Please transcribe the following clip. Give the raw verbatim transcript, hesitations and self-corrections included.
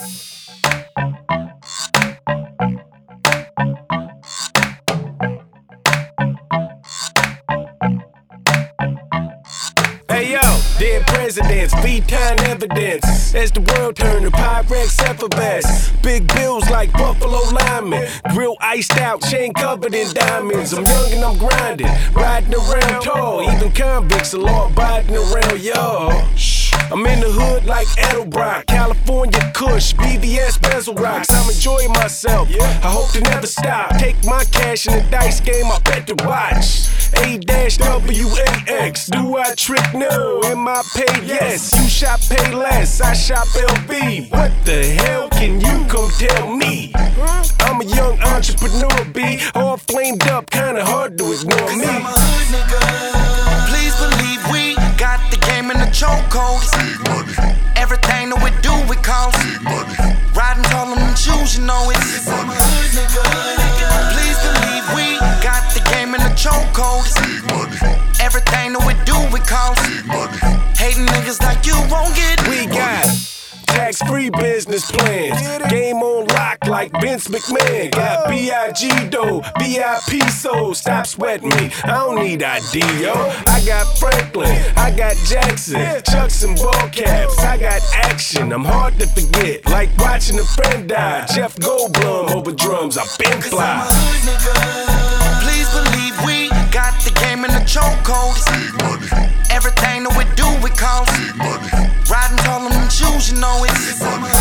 Hey yo, dead presidents, feed-time evidence. As the world turn to Pyrex effervesce. Big bills like Buffalo linemen. Grill iced out, chain covered in diamonds. I'm young and I'm grinding, riding around tall. Even convicts are law-abiding around y'all. I'm in the hood like Edelbrock, California Kush, B V S bezel rocks. I'm enjoying myself, I hope to never stop. Take my cash in the dice game, I bet to watch. A W A X, do I trick? No. Am I paid? Yes. You shop pay less, I shop L V. What the hell can you come tell me? I'm a young entrepreneur, B. All flamed up, kinda hard to ignore me. I'm a hood nigga. Please believe we got the game in the chokehold. Everything that we do, we cost. Riding tall on them shoes, you know it's. I'm a hood nigga. Please believe we got the game in the chokehold. Everything that we do, we cost. Hating niggas like you won't get. We got tax-free business plans. Game on lock like Vince McMahon. Got B I G dough, V I P soul. Stop sweating me, I don't need I D, yo. I got Franklin, I got Jackson, Chucks and ball caps. I got action, I'm hard to forget. Like watching a friend die. Jeff Goldblum over drums, I've been fly. Please believe we got the game in the chokehold. Everything that we do, we cost. Riding tall on them shoes, you know it's.